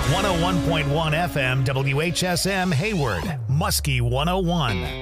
101.1 FM WHSM Hayward, Muskie 101.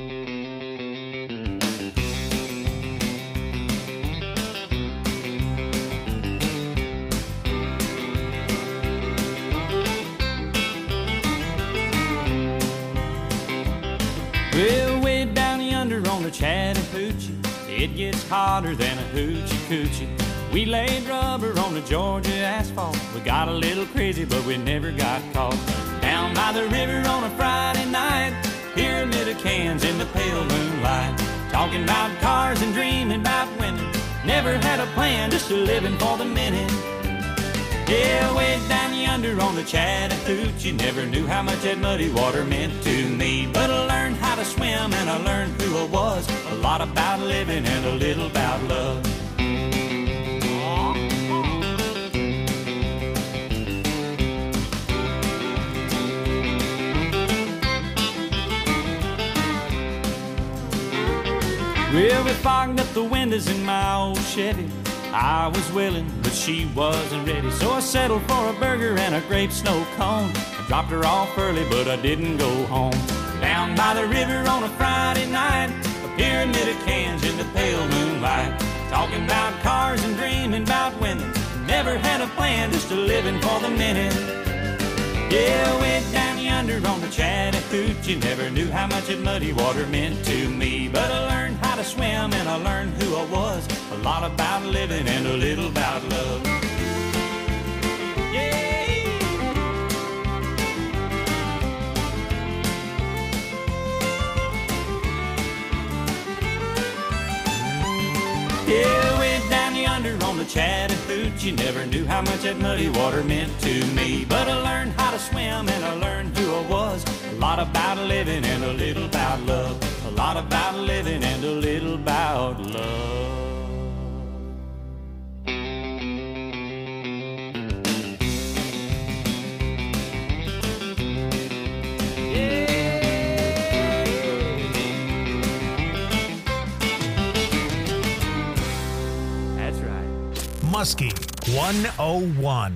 Well, way down yonder on the Chattahoochee, it gets hotter than a hoochie coochie. We laid rubber on the Georgia asphalt. We got a little crazy, but we never got caught. Down by the river on a Friday night, pyramid of cans in the pale moonlight. Talking about cars and dreaming about women. Never had a plan, just a living for the minute. Yeah, way down yonder on the Chattahoochee, never knew how much that muddy water meant to me. But I learned how to swim and I learned who I was. A lot about living and a little about love. Well, we fogged up the windows in my old Chevy. I was willing, but she wasn't ready. So I settled for a burger and a grape snow cone. I dropped her off early, but I didn't go home. Down by the river on a Friday night, a pyramid of cans in the pale moonlight. Talking about cars and dreaming about women. Never had a plan, just a living for the minute. Yeah, way down yonder on the Chattahoochee, never knew how much that muddy water meant to me. But I learned how to swim and I learned who I was. A lot about living and a little about love. Yeah, way down yonder on the Chattahoochee, never knew how much that muddy water meant to me. But I learned how to swim and I learned who I was. A lot about living and a little about love. A lot about living and a little about love. Muskie 101.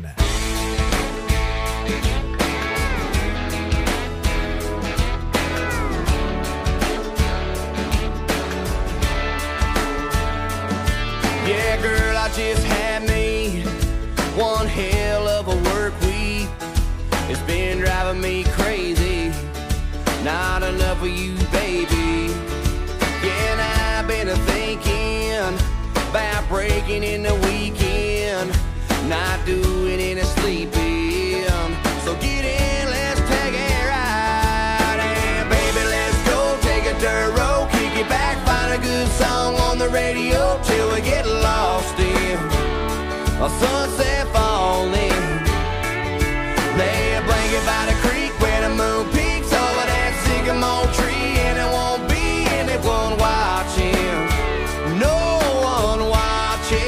Yeah, girl, I just had me one hell of a work week. It's been driving me crazy. Not enough of you, baby. Yeah, and I've been thinking about breaking in the weekend, not doing any sleeping. So get in, let's take a ride. And baby, let's go take a dirt road, kick it back, find a good song on the radio till we get lost in a sunset falling. Lay a blanket by the creek where the moon peaks over that sycamore tree, and it won't be anyone watching. No one watching.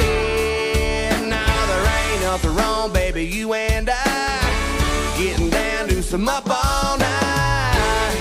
Now there ain't nothing wrong, baby, you and I getting down to some up all night.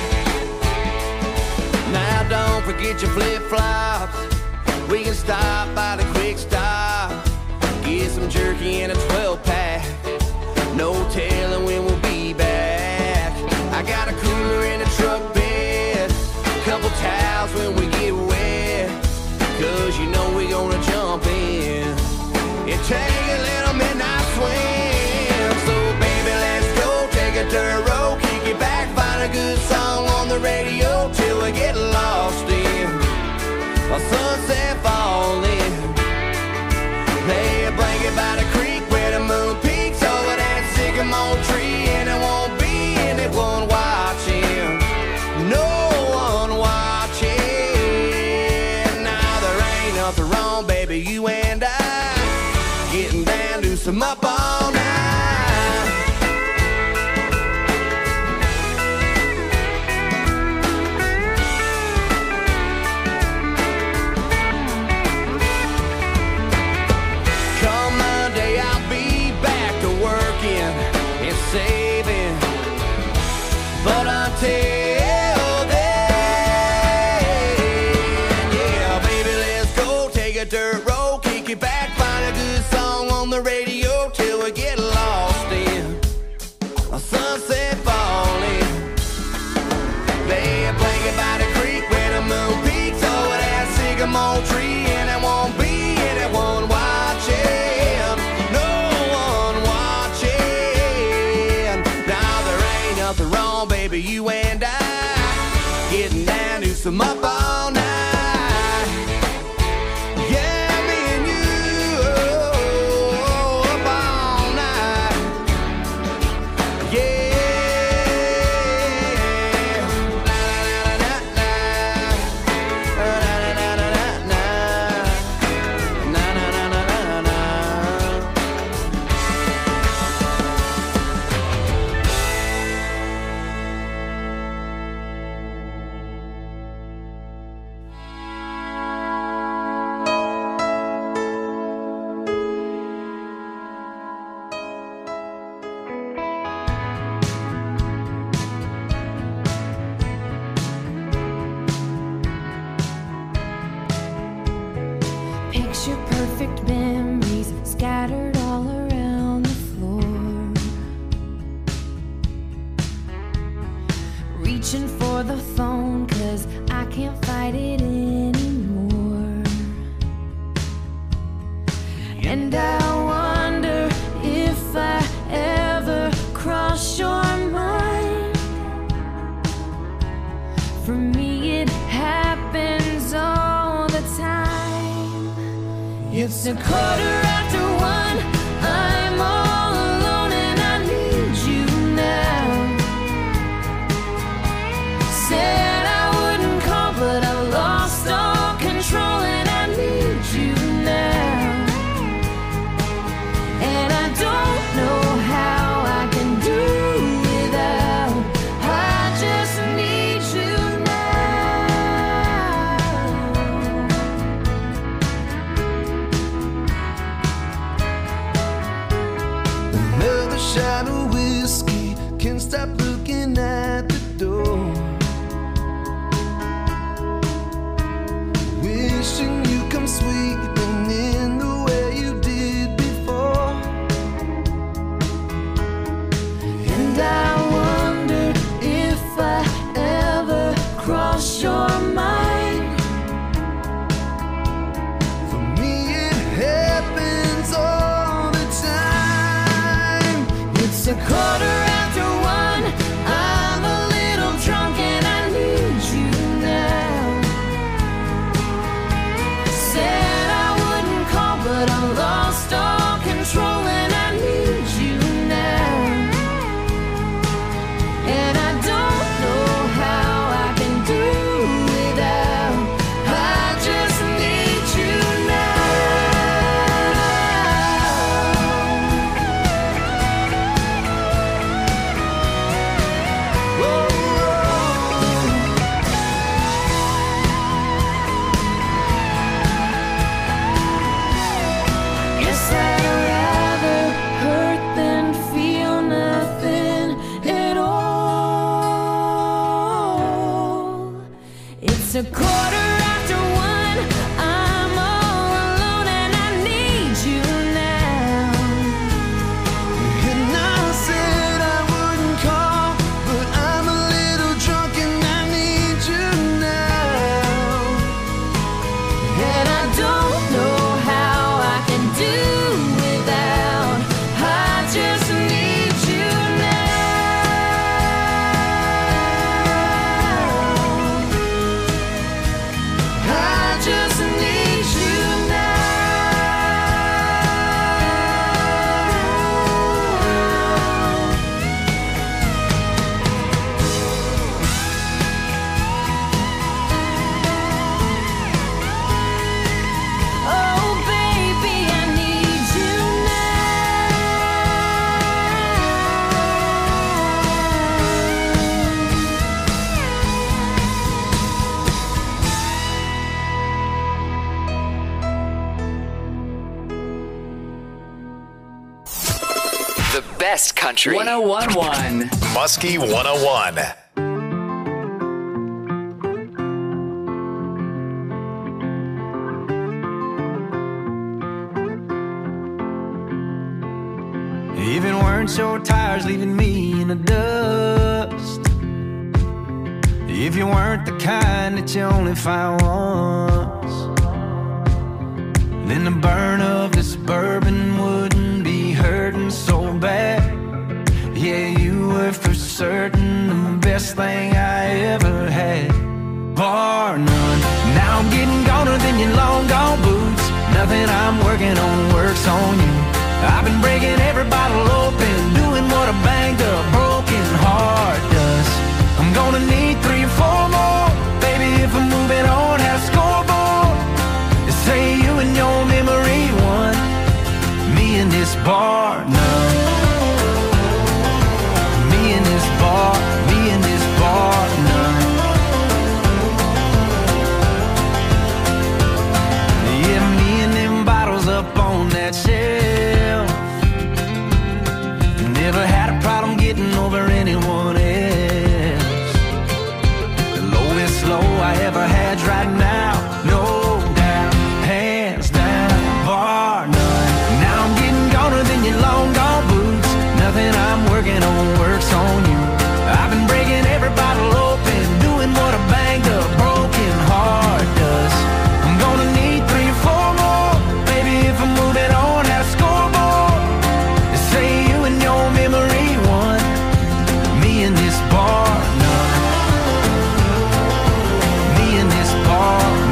Now don't forget your flip-flops. We can stop by the quick stop, get some jerky and a 12-pack. No telling when we'll be back. I got a cooler in the truck bed, couple towels when we get wet, 'cause you know we gonna jump in and take a little midnight swim. So baby, let's go take a dirt road, kick it back, find a good song on the radio till we get lost in a sunset falling. Lay a blanket by the creek where the moon peaks over that sycamore tree, and it won't be anyone watching. No one watching. Now there ain't nothing wrong, baby, you and I getting down to some up all night. Come Monday, I'll be back to working and saving, but until then, yeah, baby, let's go take a dirt road, kick it back, find a good song on the radio till we get lost. It's a 1:15. I'm all alone and I need you now. Said I wouldn't call, but I lost all control and I need you now. And I don't know how I can do without. I just need you now. Another shot of whiskey, can't stop looking at the door. Wishing you come sweeping in the way you did before. And I wonder if I ever cross your mind. For me it happens all the time. It's a 1:15. I'm a little drunk and I need you now. Said I wouldn't call, but I lost all control and I need you now. And I don't know how I can do without. I just need you now. Whoa, Guess I'd rather hurt than feel nothing at all. It's a 1:15. I'm all alone and I need you now. and I said I wouldn't call, but I'm a little drunk and I need you now. And I don't know how I can do without. I just need you now. I just need you now. Oh, baby, I need you The best country. 1011. Muskie 101. If it weren't your tires leaving me in the dust, if you weren't the kind that you only find once, then the burn of this bourbon wouldn't be hurting so bad. Yeah, you were for certain the best thing I ever had, bar none. Now I'm getting goner than your long gone boots. Nothing I'm working on works on you. I've been breaking every bottle open, doing what a banged up broken heart does. I'm gonna need 3 or 4 more, baby, if I'm moving on. Have a scoreboard, say you and your memory won. Me and this bar none. Me and this bar none. Yeah, me and them bottles up on that shelf. Never had a problem getting over anyone else. The lowest low I ever had's right now, no doubt, hands down, bar none. Now I'm getting goner than your long gone boots. Nothing I'm working on works on you. I've been breaking every bottle open, doing what a banged up broken heart does. I'm gonna need 3 or 4 more, baby, if I'm moving on. Have a scoreboard, say you and your memory won. Me and this bar none. Me and this bar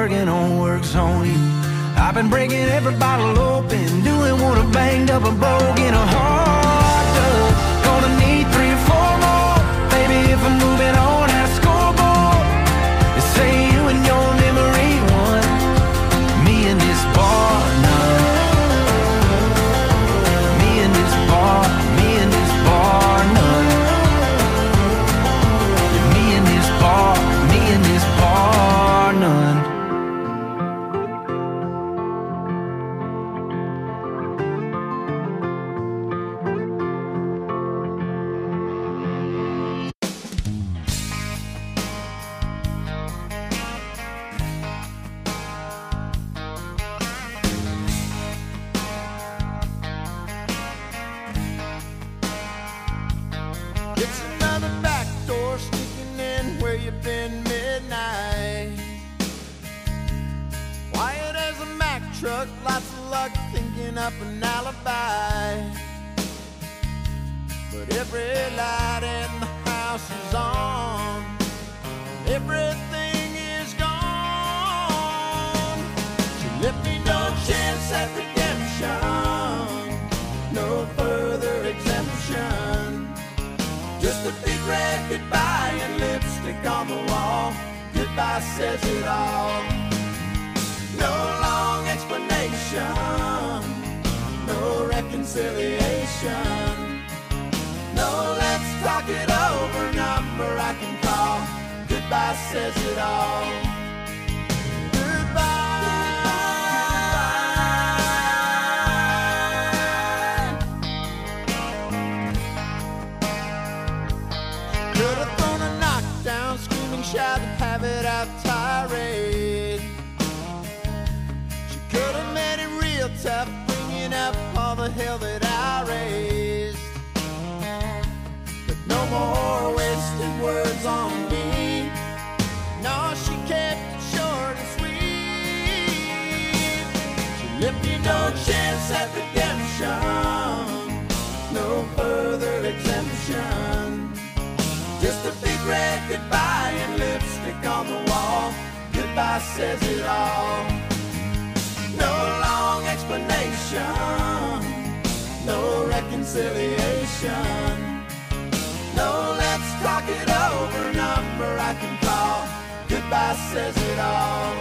working on works on you. I've been breaking every bottle open, doing what a banged up a broken heart does. Gonna need 3 or 4 more, baby, if I'm moving on that scoreboard. They say you and your memory won, me and this bar none. Me and this bar none. Me and this bar none. It's another back door sneaking in where you've been midnight. Quiet as a Mack truck, lots of luck thinking up an alibi. But every light in the house is on, everything is gone. She left me no chance at redemption, no further exemption. Just a big red goodbye and lipstick on the wall. Goodbye says it all. No long explanation, no reconciliation. No, let's talk it over, number I can call. Goodbye says it all. Shout and have it out tirade. She could have made it real tough, bringing up all the hell that I raised. But no more wasted words on me. No, she kept it short and sweet. She left me no chance at redemption, no further exemption. Just a big red goodbye and lipstick on the wall. Goodbye says it all. No long explanation, no reconciliation. No, let's talk it over, number I can call. Goodbye says it all.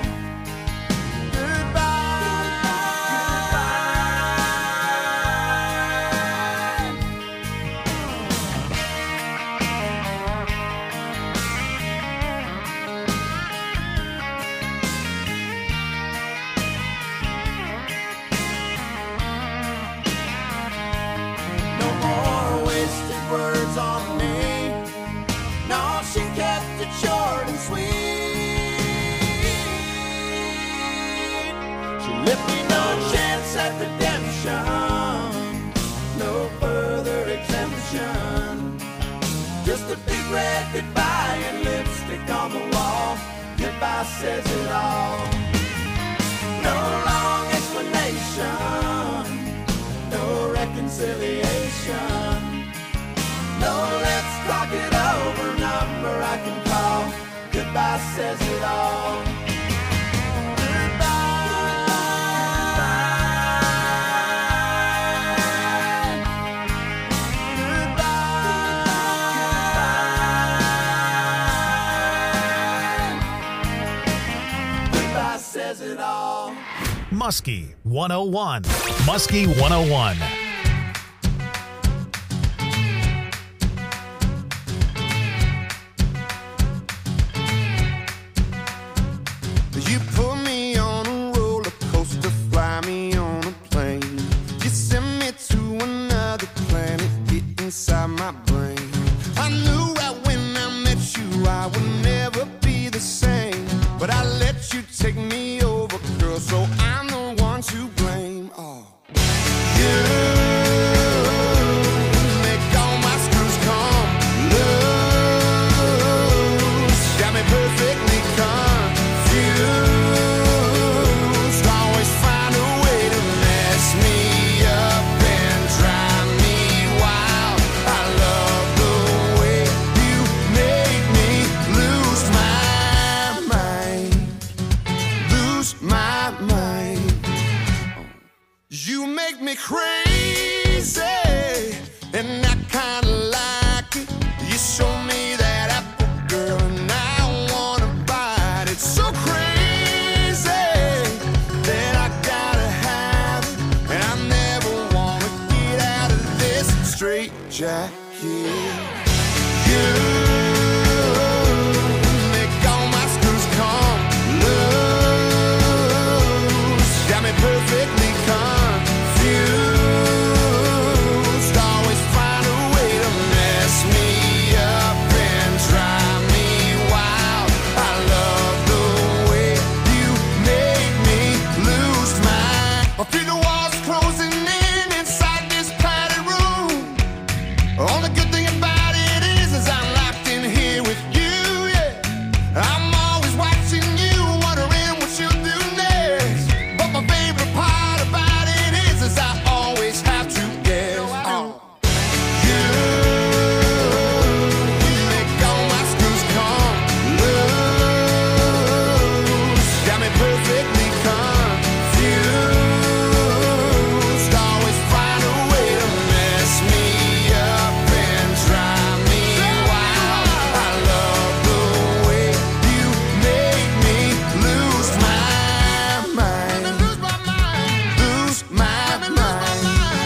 Words on me. No, she kept it short and sweet. She left me no chance at redemption, no further exemption. Just a big red goodbye and lipstick on the wall. Goodbye says it all. No long explanation, no reconciliation. No, let's talk it over, number I can call. Goodbye says it all. Goodbye says it all. Muskie 101. Muskie 101. You put me on a roller coaster, fly me on a plane. You send me to another planet, get inside my brain. I knew right when I met you I would never be the same. But I let you take me over, girl, so I'm the one to blame. Oh, you make all my screws come loose. Got me perfectly confused. Always find a way to mess me up and drive me wild. I love the way you make me lose my mind. lose my mind. You make me crazy, and I kinda like it. You show me that apple, girl, and I wanna bite it. So crazy that I gotta have it, and I never wanna get out of this straight jacket. You make all my screws come loose, got me perfectly confused. Always find a way to mess me up and drive me wild. I love the way you make me lose my. I feel the walls closing in inside this padded room. Only good thing about it is I'm locked in here with you, yeah. I'm always watching you, wondering what you'll do next. But my favorite part about it is I always have to guess. You make all my screws come loose, got me perfectly confused. Always find a way to mess me up and drive me wild. I love the way you make me lose my mind. Lose my mind. Lose my mind.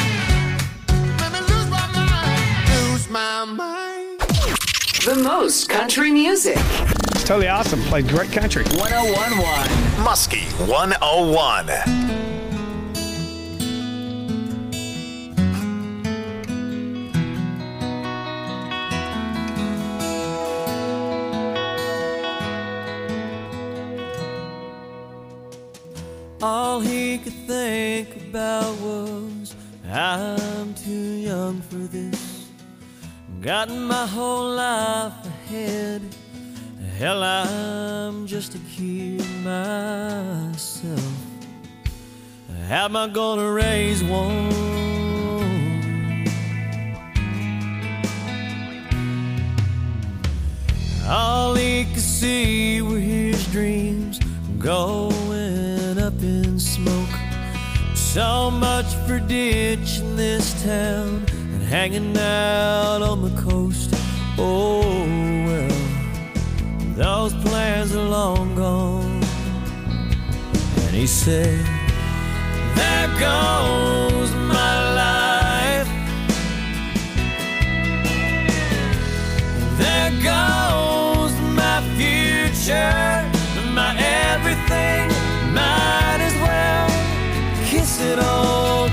Lose my mind. The most country music. It's totally awesome. Played great country. 1011. Muskie 101. All he could think about was, I'm too young for this. Got my whole life ahead. Hell, I'm just a kid myself. How am I gonna raise one? All he could see were his dreams going up in smoke. So much for ditching this town and hanging out on the coast. Oh well, those plans are long gone. And he said, there goes my life. There goes my future, my everything. Might as well kiss it all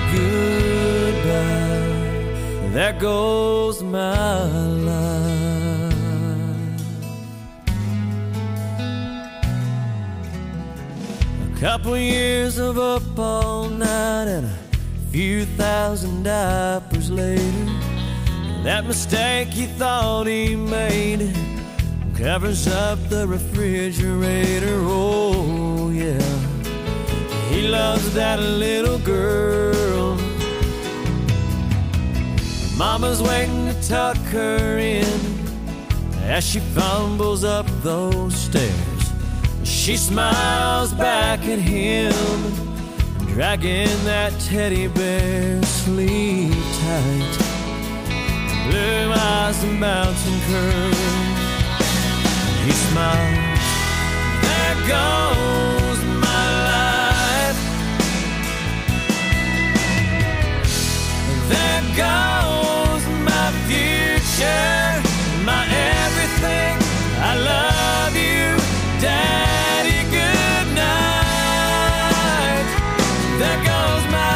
goodbye. There goes my life. A couple years of up all night and a few thousand diapers later, that mistake he thought he made covers up the refrigerator. Oh yeah, he loves that little girl. Mama's waiting to tuck her in as she fumbles up those stairs. She smiles back at him, dragging that teddy bear. Sleep tight, blue eyes and bouncing curls. He smiles, there goes my life. There goes my future, my everything. I love you, Daddy, good night. There goes my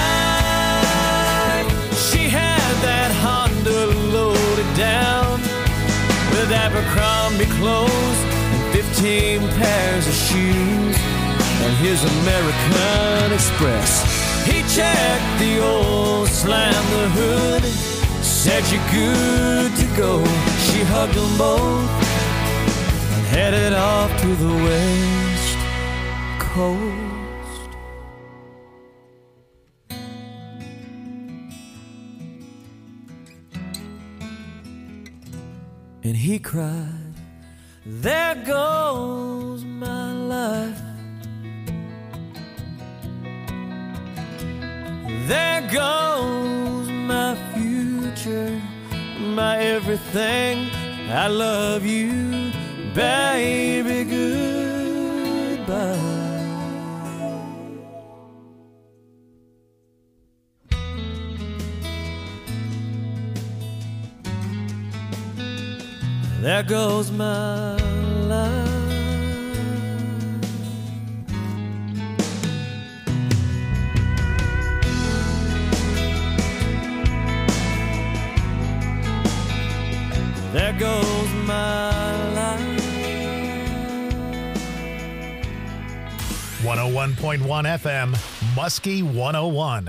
life. She had that Honda loaded down with Abercrombie clothes and 15 pairs of shoes and his American Express. He checked the oil, slammed the hood, said you're good to go. She hugged them both and headed off to the West Coast. And he cried, there goes my life. There goes my future, my everything. I love you, baby, goodbye. There goes my life. There goes my life. 101.1 FM, Muskie 101.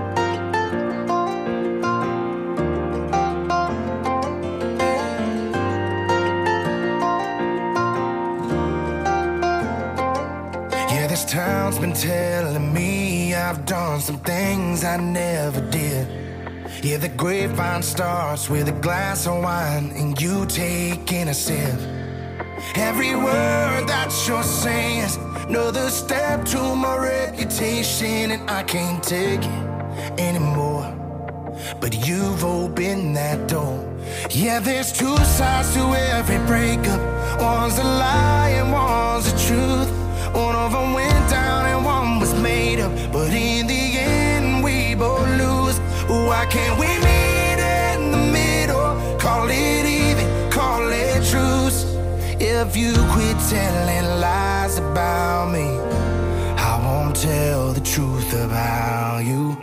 This town's been telling me I've done some things I never did. Yeah, the grapevine starts with a glass of wine and you taking a sip. Every word that you're saying is another step to my reputation, and I can't take it anymore. But you've opened that door. Yeah, there's two sides to every breakup. One's a lie and one's the truth. One of them went down and one was made up, but in the end we both lose. Why can't we meet in the middle? Call it even, call it truce. If you quit telling lies about me, I won't tell the truth about you.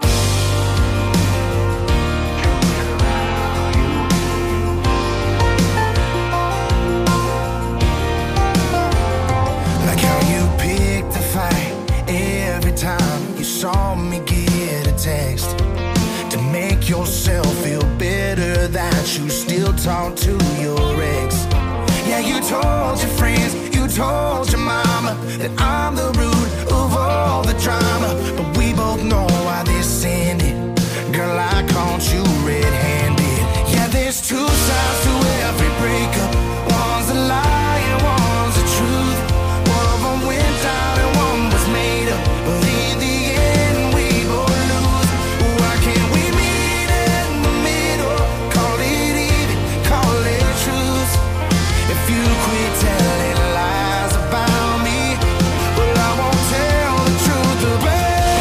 Every time you saw me get a text to make yourself feel better that you still talk to your ex. Yeah, you told your friends, you told your mama that I'm the root of all the drama, but we both know why this ended. Girl, I caught you red-handed. Yeah, there's two sides to every breakup. One's a lie and one's the truth. One of them went down and one was made up, but in the end we both lose. Why can't we meet in the middle? Call it even, call it truth. If you quit telling lies about me, well, I won't tell the truth about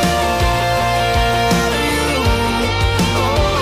you. Oh.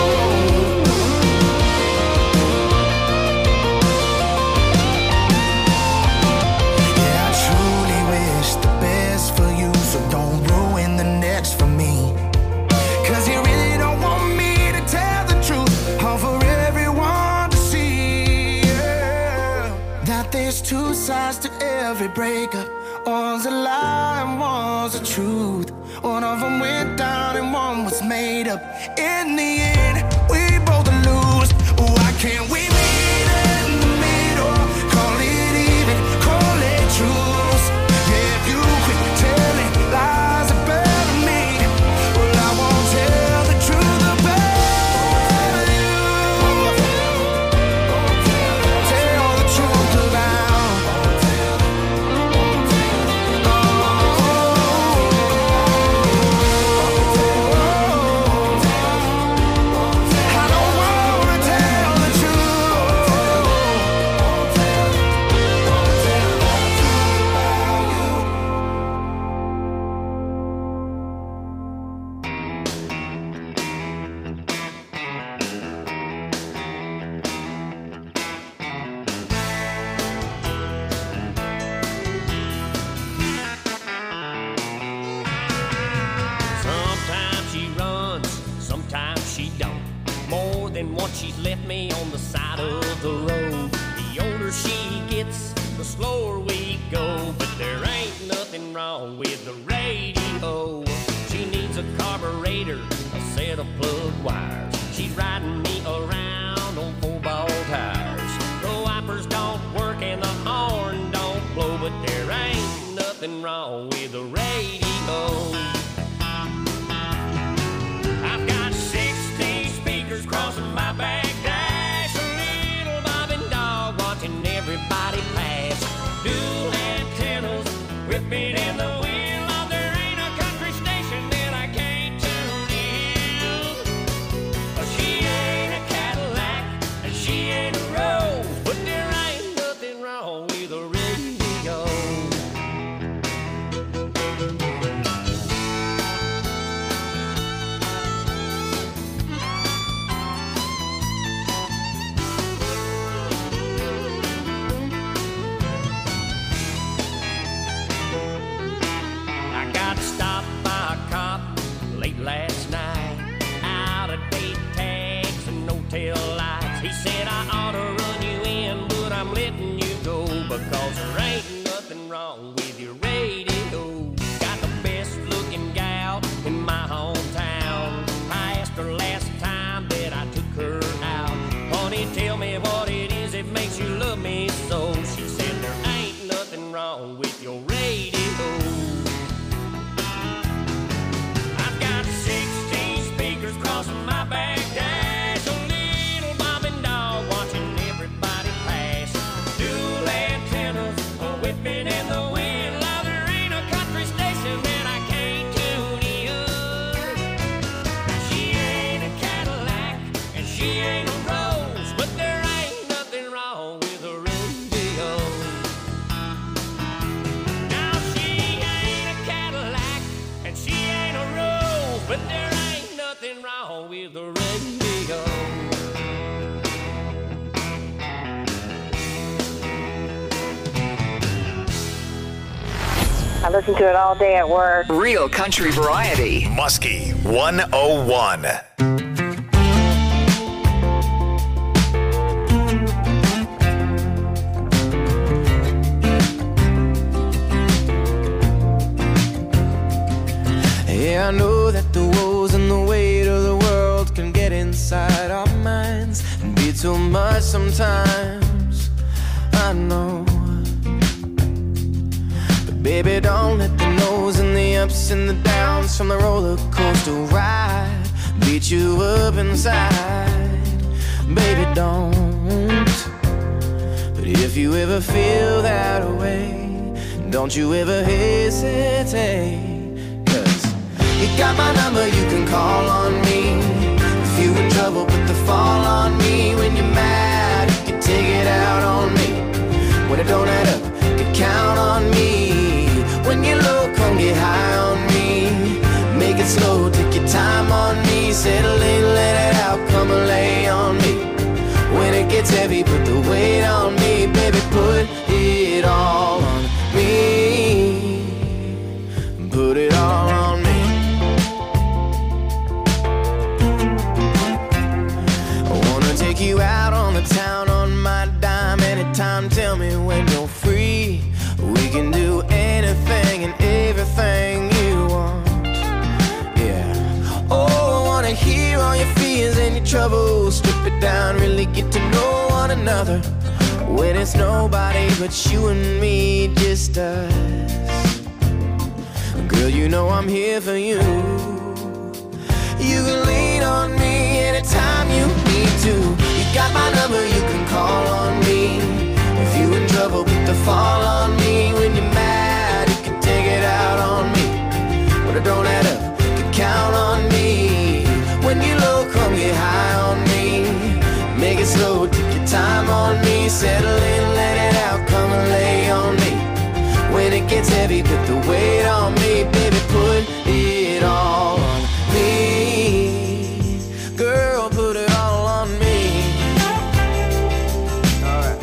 Yeah, I truly wish the best for you, so don't ruin the next for me. 'Cause you really don't want me to tell the truth, all for everyone to see. Yeah. That there's two sides to every breakup. One's a lie and one's the truth. One of them went down and one was made up. In the end, we both lose. Why can't we meet in the middle? Call it even, call it truth. Yeah, if you quit telling lies about me, well, I won't tell the truth about you. Tell the truth about. I don't wanna tell the truth. Sometimes she runs, sometimes she don't. More than once she's left me on the side of the road. The older she gets, the slower we go. But there ain't nothing wrong with the radio. She needs a carburetor, a set of plug wires. She's riding me around on 4-ball tires. The wipers don't work and the horn don't blow, but there ain't nothing wrong with the radio. I've got 60 speakers crossing my back dash, a little bobbing dog watching everybody pass. Dual antennas whipping in the wind. Oh, there ain't a country station that I can't tune stopped by a cop late last night, out of date tags and no tail lights. He said I ought to run you in, but I'm letting you go because there ain't nothing wrong with your radio. Got the best looking gal in my hometown. I asked her last time that I took her out, honey, tell me what it is that makes you love me so. She said there ain't nothing wrong with your radio. I've got 16 speakers crossing my back dash, a little bobbing dog watching everybody pass, dual antennas whipping in the wind. Now there ain't a country station that I can't tune in. She ain't a Cadillac and she ain't a Rose, but there ain't nothing wrong with a radio. Now she ain't a Cadillac and she ain't a Rose, but there ain't nothing wrong with the radio. I listen to it all day at work. Real country variety. Muskie 101. Yeah, I know that the woes and the weight of the world can get inside our minds and be too much sometimes. I know. But baby, don't let the no's and the ups and the downs from the roller coaster ride beat you up inside. Baby, don't. But if you ever feel that way, don't you ever hesitate. You got my number, you can call on me. If you in trouble, put the fall on me. When you're mad, you can take it out on me. When it don't add up, you can count on me. When you're low, come get high on me. Make it slow, take your time on me. Settle in, let it out, come and lay on me. When it gets heavy, put the weight on me. Baby, put it all on me. Put it all on me. Take you out on the town on my dime anytime. Tell me when you're free. We can do anything and everything you want. Yeah. Oh, I wanna hear all your fears and your troubles. Strip it down, really get to know one another. When it's nobody but you and me, just us. Girl, you know I'm here for you. You can lean on me anytime you need to. You got my number, you can call on me. If you in trouble, put the fall on me. When you're mad, you can take it out on me. When it don't add up, you can count on me. When you're low, come get high on me. Make it slow, take your time on me. Settle in, let it out, come and lay on me. When it gets heavy, put the weight on me. Baby, put it all on me. Girl, put it all on me. All right.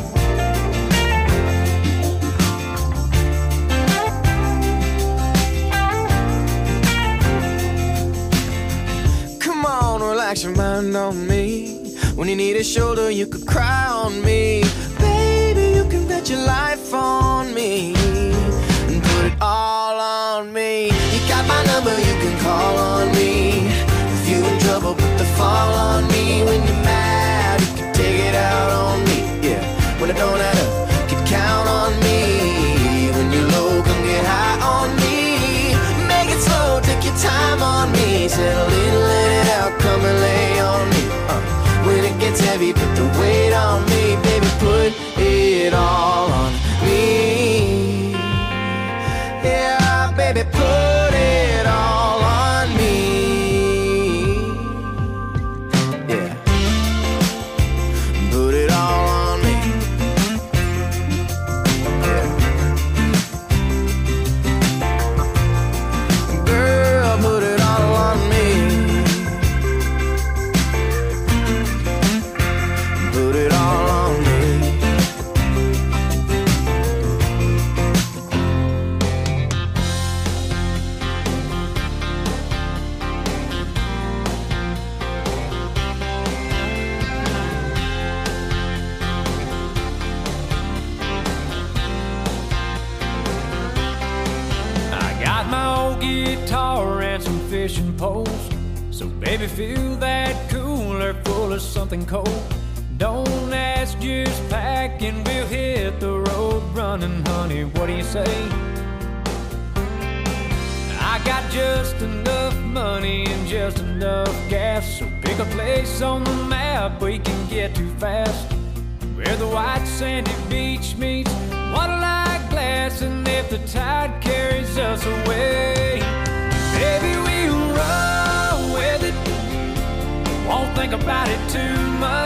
Come on, relax your mind on me. When you need a shoulder, you could cry on me. Baby, you can bet your life on me. And put it all on me. You got my number, you can call on me. If you in trouble, put the fall on me. When you're mad, you can take it out on me. Yeah, when it don't add up, you can count on me. When you're low, come get high on me. Make it slow, take your time on me. Settle in, let it out, come and lay on me. When it gets heavy, put the weight on me. Baby, put it all on me. Yeah, baby, put it all on me. Yeah, put it all on me. Yeah. Girl, put it all on me. Put it all on me. Got my old guitar and some fishing poles. So baby, fill that cooler full of something cold. Don't ask, just pack and we'll hit the road running, honey. What do you say? I got just enough money and just enough gas, so pick a place on the map we can get to fast, where the white sandy beach meets water-like glass, and if the tide carries us away, baby, we'll roll with it. Won't think about it too much.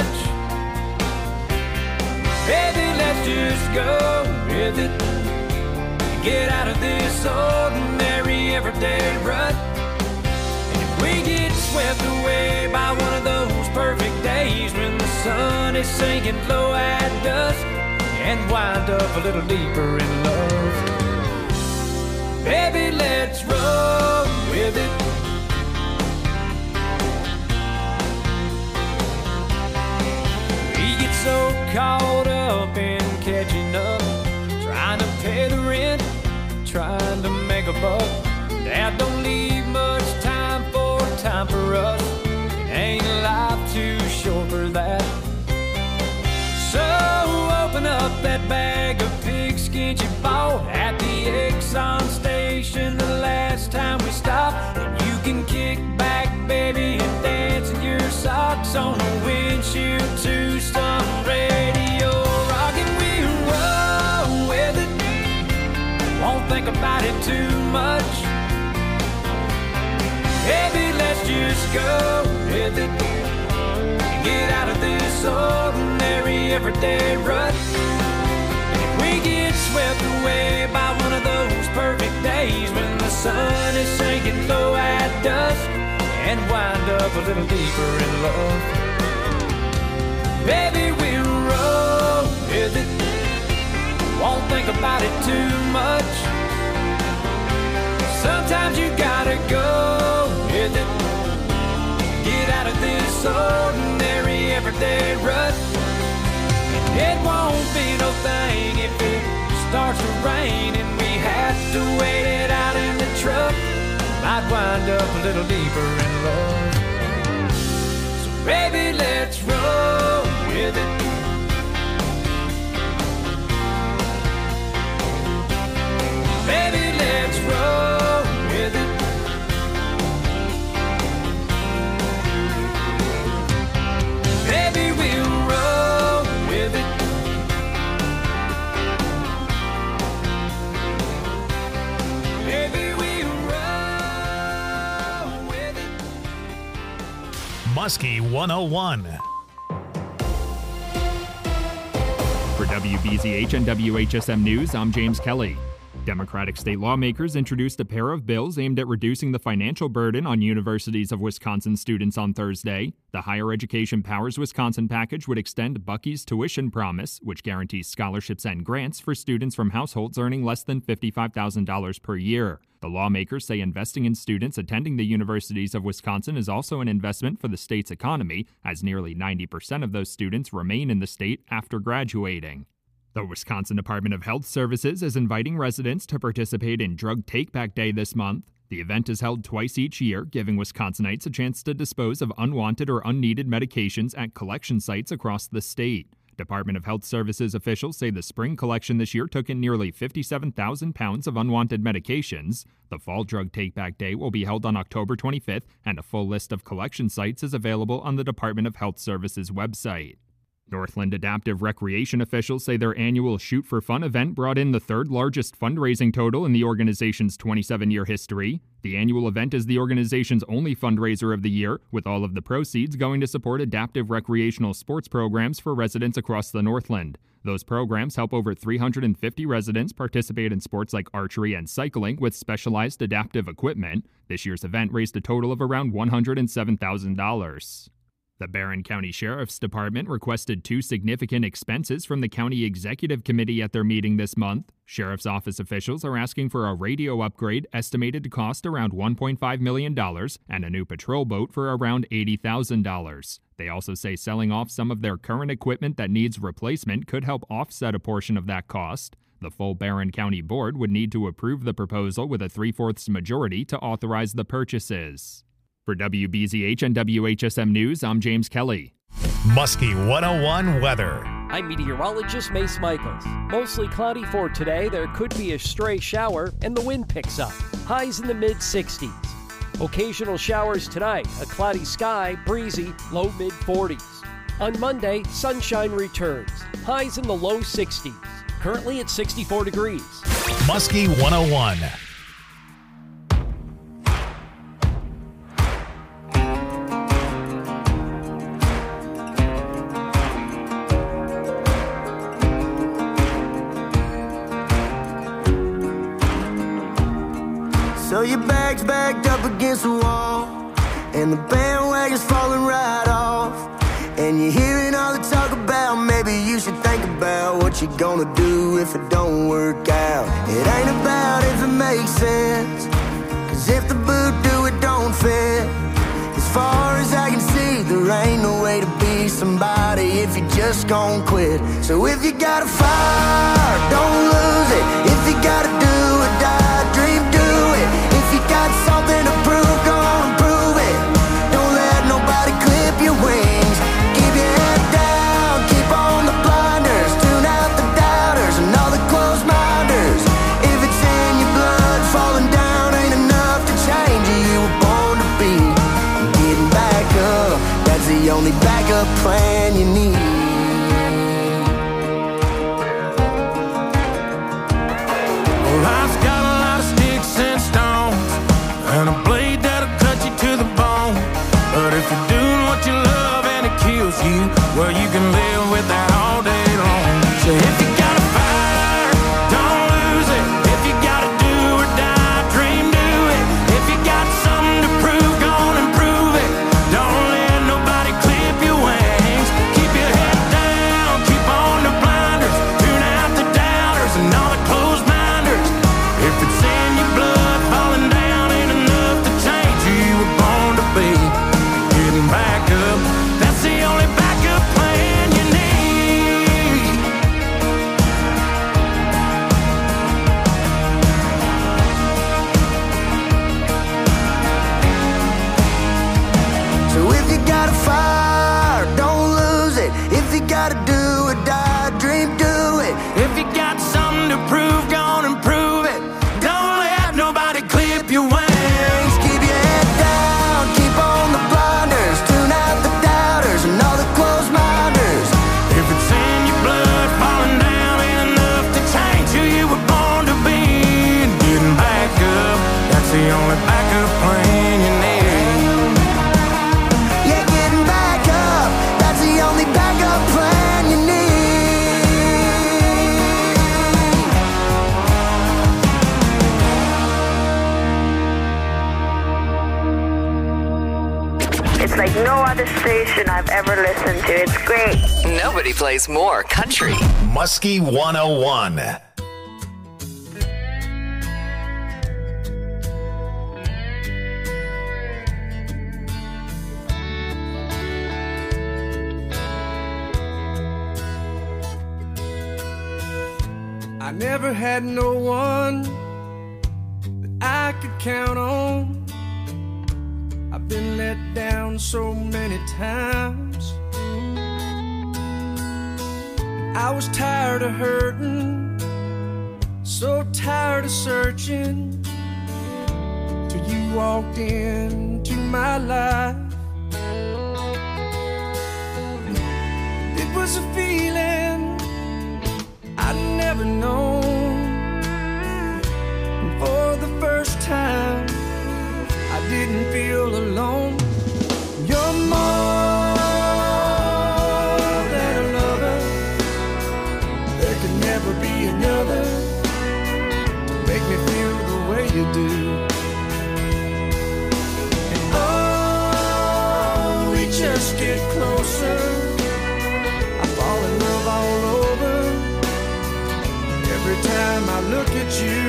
Baby, let's just go with it. Get out of this ordinary everyday rut. And if we get swept away by one of those perfect days when the sun is sinking low at dusk, and wind up a little deeper in love, baby, let's roll with it. We get so caught up in catching up, trying to pay the rent, trying to make a buck, that don't leave much time for us. It ain't life too short for that. So open up that bag of pigskin you bought at the Exxon station the last time we stopped, and you can kick back, baby, and dance in your socks on the windshield to some radio rock, and we'll roll with it. Won't think about it too much. Baby, let's just go with it. Get out of this ordinary everyday rut. And if we get swept away by one of those perfect days when the sun is sinking low at dusk, and wind up a little deeper in love, baby, we'll roll with it. Won't think about it too much. Sometimes you gotta go with it. Get out of this ordinary everyday rut. It won't be no thing if it starts to rain and we have to wait it out in the truck. Might wind up a little deeper in love. So baby, let's roll with it. Baby, let's roll with it. Baby, we'll roll with it. Baby, we'll roll with it. Muskie 101. For WBZH and WHSM News, I'm James Kelly. Democratic state lawmakers introduced a pair of bills aimed at reducing the financial burden on Universities of Wisconsin students on Thursday. The Higher Education Powers Wisconsin package would extend Bucky's tuition promise, which guarantees scholarships and grants for students from households earning less than $55,000 per year. The lawmakers say investing in students attending the Universities of Wisconsin is also an investment for the state's economy, as nearly 90% of those students remain in the state after graduating. The Wisconsin Department of Health Services is inviting residents to participate in Drug Take-Back Day this month. The event is held twice each year, giving Wisconsinites a chance to dispose of unwanted or unneeded medications at collection sites across the state. Department of Health Services officials say the spring collection this year took in nearly 57,000 pounds of unwanted medications. The Fall Drug Take-Back Day will be held on October 25th, and a full list of collection sites is available on the Department of Health Services website. Northland Adaptive Recreation officials say their annual Shoot for Fun event brought in the third largest fundraising total in the organization's 27-year history. The annual event is the organization's only fundraiser of the year, with all of the proceeds going to support adaptive recreational sports programs for residents across the Northland. Those programs help over 350 residents participate in sports like archery and cycling with specialized adaptive equipment. This year's event raised a total of around $107,000. The Barron County Sheriff's Department requested two significant expenses from the County Executive Committee at their meeting this month. Sheriff's Office officials are asking for a radio upgrade estimated to cost around $1.5 million and a new patrol boat for around $80,000. They also say selling off some of their current equipment that needs replacement could help offset a portion of that cost. The full Barron County Board would need to approve the proposal with a 3/4 majority to authorize the purchases. For WBZH and WHSM News, I'm James Kelly. Muskie 101 weather. I'm meteorologist Mace Michaels. Mostly cloudy for today. There could be a stray shower and the wind picks up. Highs in the mid-60s. Occasional showers tonight. A cloudy sky, breezy, low mid-40s. On Monday, sunshine returns. Highs in the low 60s. Currently at 64 degrees. Muskie 101. So your bag's backed up against the wall, and the bandwagon's falling right off, and you're hearing all the talk about maybe you should think about what you're gonna do if it don't work out. It ain't about if it makes sense, 'cause if the boot do, it don't fit. As far as I can see, there ain't no way to be somebody if you just gon' quit. So if you got a fire, don't lose it. If you gotta do or die, dream, do it. If you got something to prove, go on and prove it. Don't let nobody clip your wings. Keep your head down, keep on the blinders. Tune out the doubters and all the closed minders. If it's in your blood, falling down ain't enough to change you. You were born to be. Getting back up, that's the only backup plan you need. Life's got a lot of sticks and stones, and a blade that'll cut you to the bone. But if you're doing what you love and it kills you, well, you can live with that all day long. So if you got a fire, don't lose it. If you gotta do or die, dream, do it. If you got something to prove, go on and prove it. Don't let nobody clip your wings. Keep your head down, keep on the blinders. Tune out the doubters and all the closed minders. If it's in your blood, falling down ain't enough to change who you were born to be. Getting back up, that's the only backup plan you need. So if you got a fire, don't lose it. If you gotta do or die, dream, do it. If you got something to prove, go on and prove it. Don't let nobody clip your wings. Keep your head down, keep on the blinders. Tune out the doubters and all the closed minders. If it's in your blood, falling down ain't enough to change who you were born to be. And getting back up, that's the only backup plan you need. Yeah, getting back up, that's the only backup plan you need. It's like no other station I've ever listened to. It's great. Nobody plays more country. Muskie 101. I never had no one that I could count on. I've been let down so many times. I was tired of hurting, so tired of searching, till you walked into my life. It was a feeling I'd never known. And for the first time, I didn't feel alone. You're more than a lover. There could never be another to make me feel the way you do. And oh, we just get closer. I fall in love all over. Every time I look at you,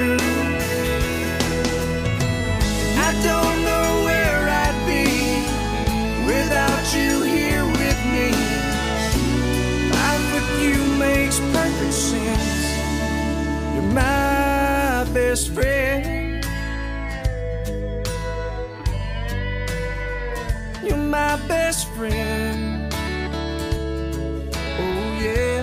I don't know where I'd be without you here with me. Life with you makes perfect sense. my best friend. You're my best friend. Oh yeah.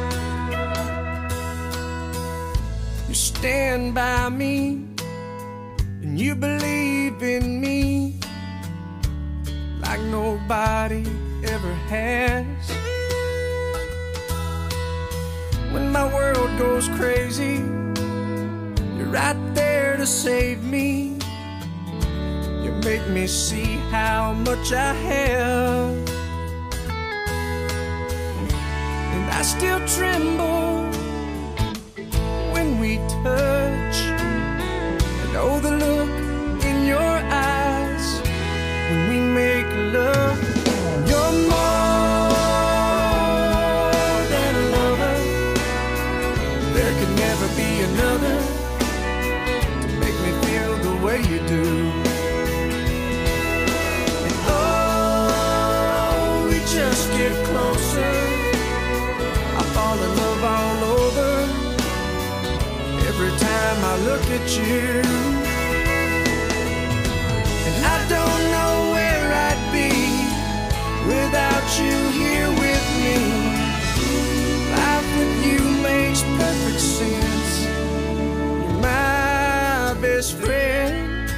You stand by me and you believe in me like nobody ever has. When my world goes crazy, you're right there to save me. You make me see how much I have, and I still tremble when we touch. I know the look in your eyes when we make love. You're more than a lover. There could never be another to make me feel the way you do. And oh, we just get closer. I fall in love all over every time I look at you. And I don't know where I'd be without you here with me. Life with you makes perfect sense. You're my best friend.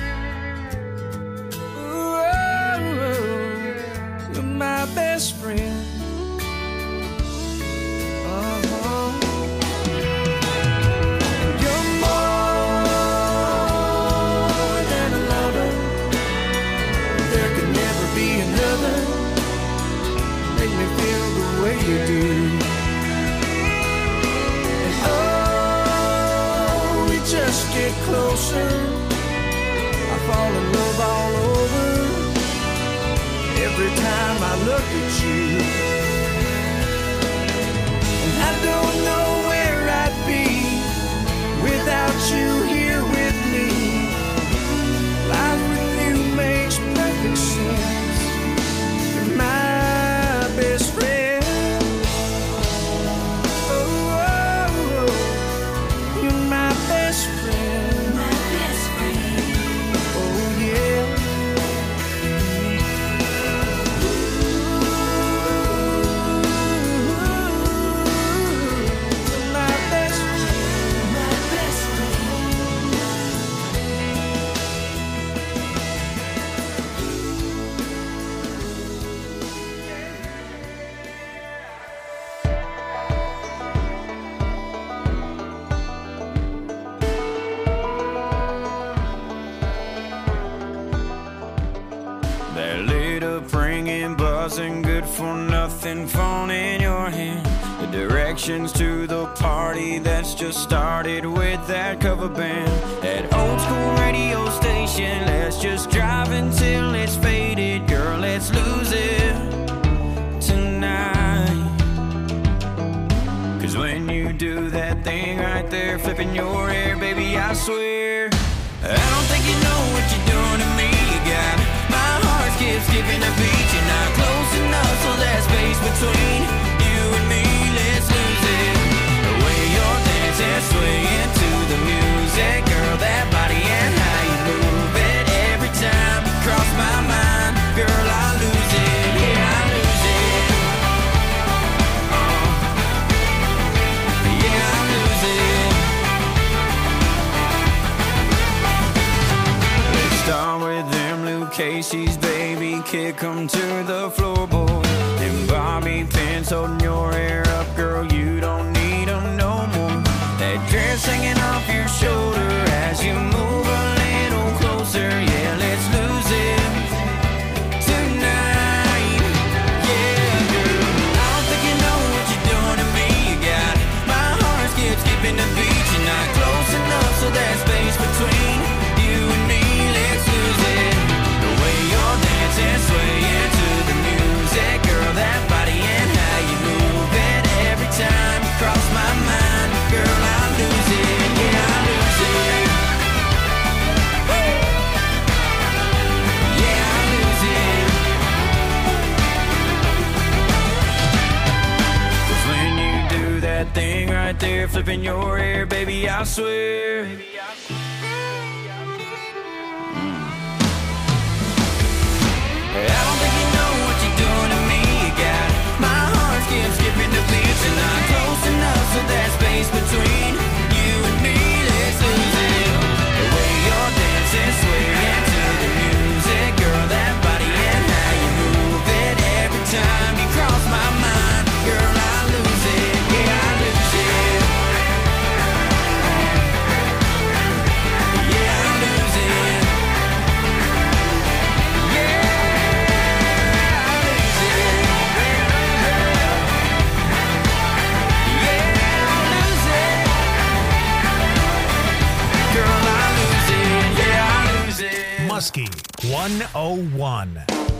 Ooh, you're my best friend. You're more than a lover. There could never be another. Make me feel the way you do. And oh, we just get closer. I fall in love all over every time I look at you. And I don't know where I'd be without you here with me. Life with you makes perfect sense. You're my best friend. Oh, you're my best friend. My best friend. Oh yeah. You're my best friend. My best That lit up ringing, buzzing, good for nothing phone in your hand. The directions to the party that's just started with that cover band. That old school radio station, let's just drive until it's faded. Girl, let's lose it tonight. Cause when you do that thing right there, flipping your hair, baby, I swear I don't think you know what you're doing to me. You got my heart skipping a beat. You're not close enough, so that space between you and me, let's lose it. The way you're dancing, swaying to the music, girl, that body and how you move it. Every time you cross my mind, girl, I lose it. Yeah, I lose it. Yeah, I lose it. Let's start with them Luke Casey's, baby, kick 'em to the floorboard. Them bobby pins holding your hair up, girl, you don't need 'em no more. That dress hanging off your shoulder as you move a little closer. Yeah, let's lose it tonight. Yeah, girl, I don't think you know what you're doing to me. You got my heart skipping the beat. You're not close enough, so that space between you and me, let's lose it. The way you're dancing, swaying to the music, girl, that body and how you move it. lips up in your hair, baby, I swear. I don't think you know what you're doing to me. You got my heart skipping the beats, and I'm close enough so there's space between you and me. Let's lose it. The way you're dancing, swaying to the music, girl, that body and how you move it. Every time you cross my mind, girl, I lose it. Yeah, I lose it. Yeah, I lose it. Muskie 101.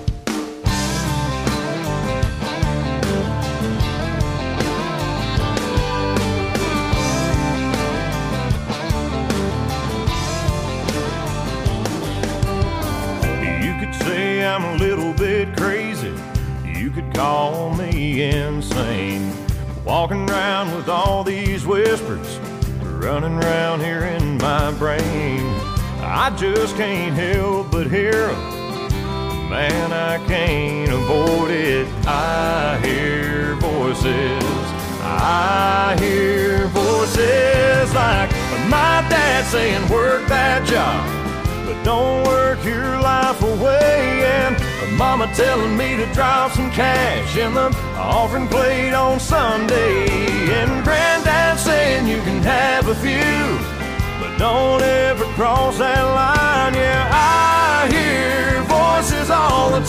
You could say I'm a little bit crazy. You could call me insane. Walking around with all these whispers running around here in my brain. I just can't help but hear 'em. Man, I can't avoid it. I hear voices. I hear voices like my dad saying, work that job, but don't work your life away. And mama telling me to drop some cash in the offering plate on Sunday. And granddad saying you can have a few, but don't ever cross that line. Yeah, I hear voices all the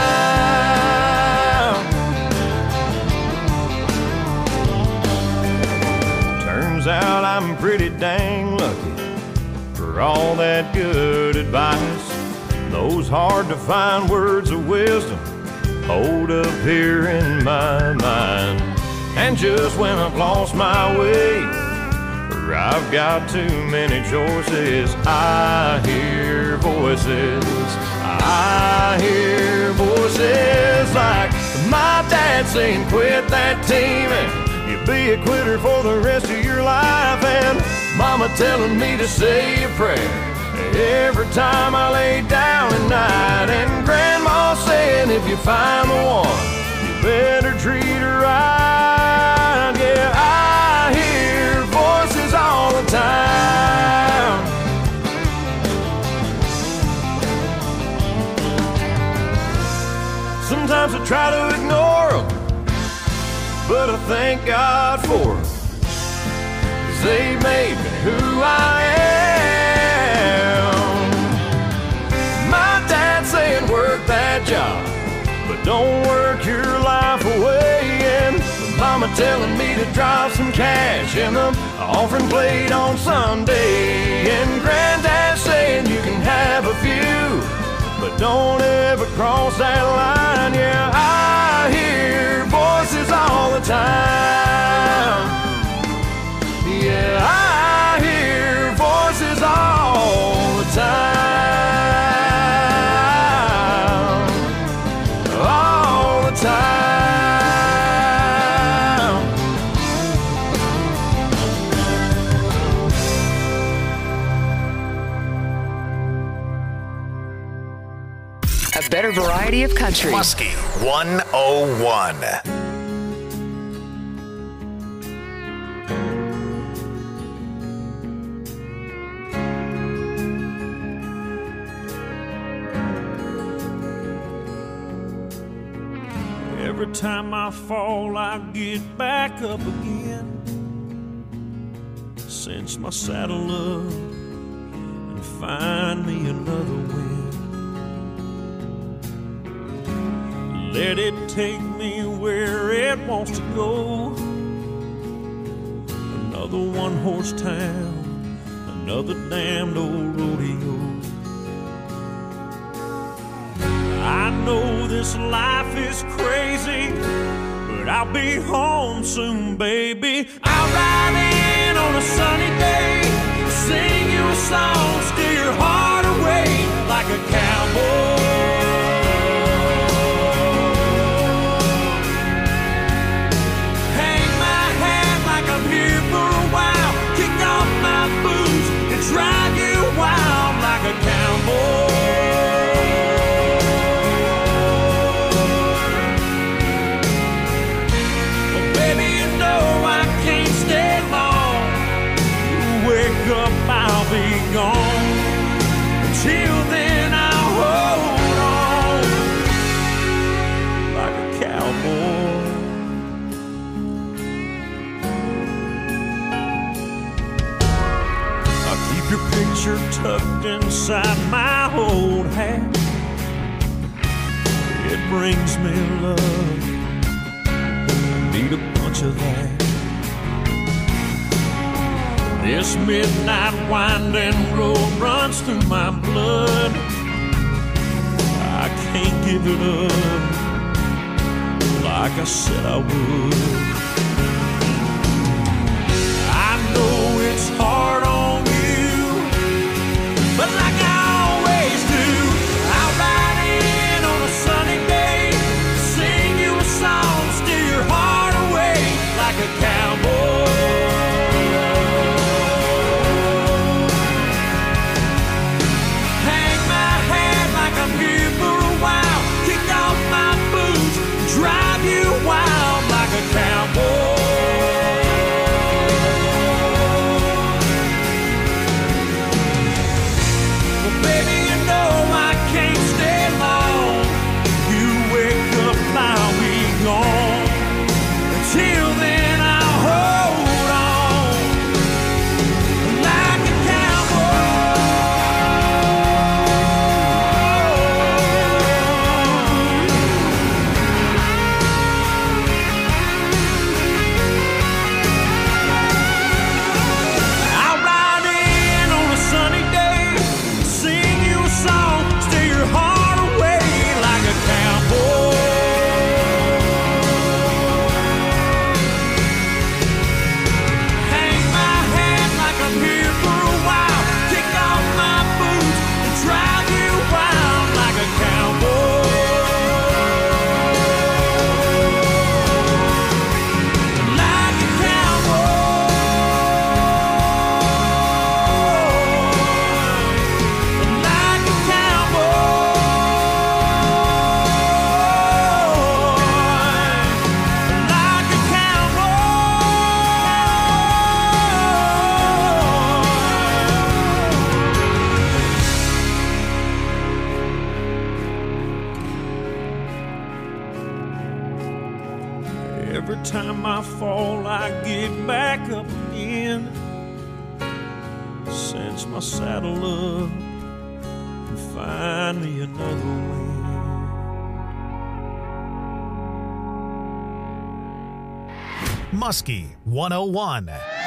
time. Turns out I'm pretty dang lucky for all that good advice. Those hard to find words of wisdom hold up here in my mind. And just when I've lost my way, or I've got too many choices, I hear voices. I hear voices like my dad saying, quit that team and you'll be a quitter for the rest of your life. And mama telling me to say a prayer every time I lay down at night. And grandma saying, if you find the one, you better treat her right. Yeah, I hear voices all the time. Sometimes I try to ignore them, but I thank God for them, 'cause they made me who I am. My dad saying work that job, but don't work your life away. And mama telling me to drop some cash in the offering plate on Sunday. And granddad saying you can have a few, but don't ever cross that line. Yeah, I hear voices all the time. Yeah, I hear voices all the time. All the time. A better variety of country. Muskie 101. Every time I fall, I get back up again. Cinch my saddle up and find me another win. Let it take me where it wants to go. Another one-horse town, another damned old rodeo. I know this life is crazy, but I'll be home soon, baby. I'll ride in on a sunny day, sing you a song, steer your heart away like a cowboy. Hang my hat like I'm here for a while. treasure tucked inside my old hat. It brings me love, need a bunch of that. This midnight winding road runs through my blood. I can't give it up like I said I would. I know it's hard on you, but like I always do, I'll ride in on a sunny day, sing you a song, steer your heart away like a cowboy. Hang my hat like I'm here for a while, kick off my boots, drive you wild like a cowboy. Till then I'll hold on like a I'll ride in on a sunny day, sing you a song, steer your heart away like a cowboy. Every time I fall, I get back up again. Cinch my saddle up and find me another way. Muskie 101.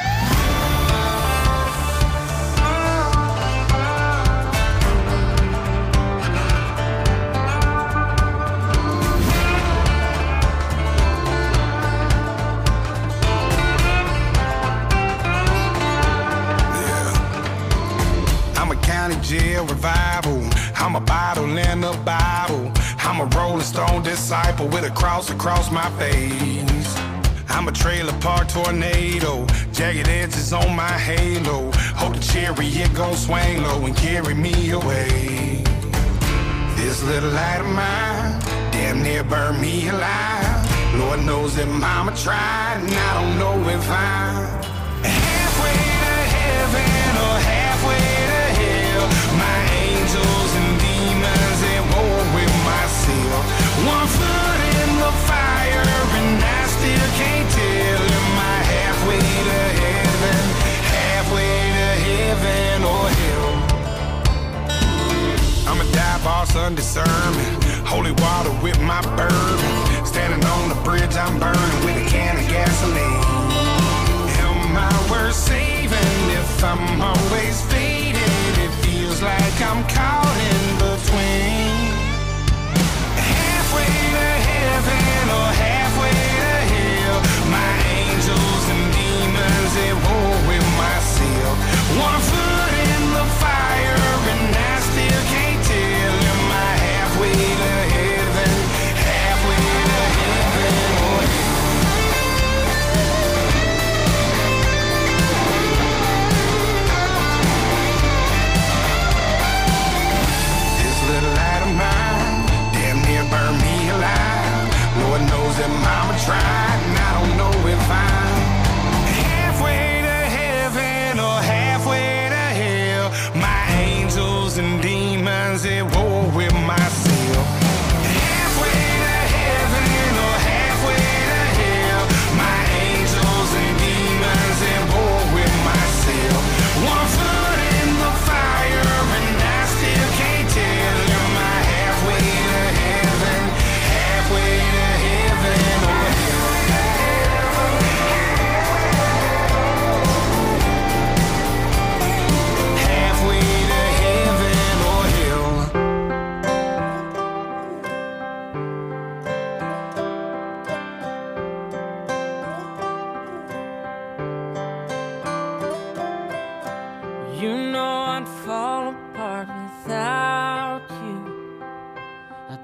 Jail revival. I'm a bottle in a Bible. I'm a Rolling Stone disciple with a cross across my face. I'm a trailer park tornado, jagged edges on my halo. Hope the chariot gon' swing low and carry me away. This little light of mine damn near burned me alive. Lord knows that mama tried, and I don't know if I'm halfway to heaven or halfway to hell. My angels and demons at war with myself. One foot in the fire and I still can't tell. Am I halfway to heaven, halfway to heaven or hell? I'm a dive boss under sermon, holy water with my bourbon. Standing on the bridge I'm burning with a can of gasoline. Am I worth saving if I'm always fading? It feels like I'm caught in between. Halfway to heaven or halfway to hell. My angels and demons at war with myself. One foot in the fire and I still can't tell. Am I halfway to heaven, halfway to heaven or this little light of mine damn near burned me alive. Lord knows that mama tried, and I don't know if I'm halfway to heaven or halfway to hell. My angels and demons at war with myself. Halfway to heaven or halfway to hell. My angels and demons at war with myself. One foot in the fire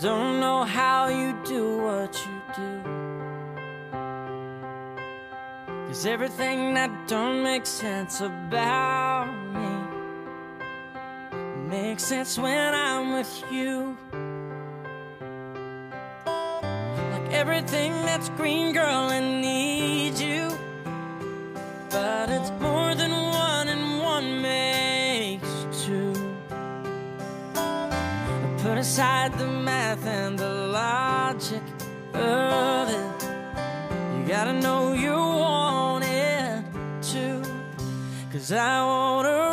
don't know how you do what you do. 'Cause everything that don't make sense about me makes sense when I'm with you. Like everything that's green, girl, I need you. But it's more than one, and one makes two. Put aside the math and the logic of it. You gotta know you want it too. 'Cause I wanna